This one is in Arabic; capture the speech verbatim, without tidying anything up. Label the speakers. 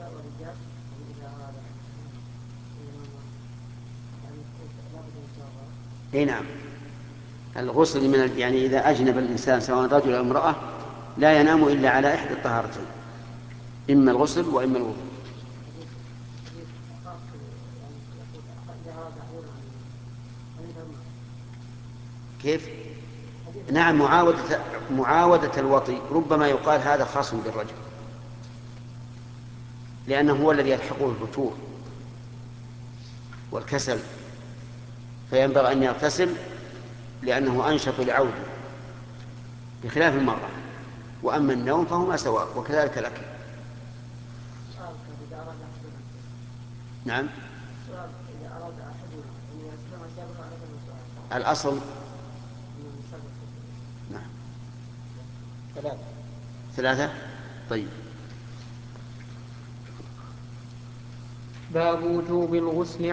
Speaker 1: اي نعم. الغسل من ال... يعني إذا أجنب الإنسان سواء رجل أو امرأة لا ينام إلا على إحدى الطهارتين، إما الغسل وإما الوضوء. كيف؟ نعم، معاودة معاودة الوطي ربما يقال هذا خاص بالرجل، لأنه هو الذي يلحقه الفتور والكسل، فينبغي أن يغتسل لأنه أنشط لعوده، بخلاف المرأة. وأما النوم فهما سواء، وكذلك الأكل. نعم. الأصل نعم
Speaker 2: ثلاثة.
Speaker 1: ثلاثة. طيب.
Speaker 2: باب وجوب الغسل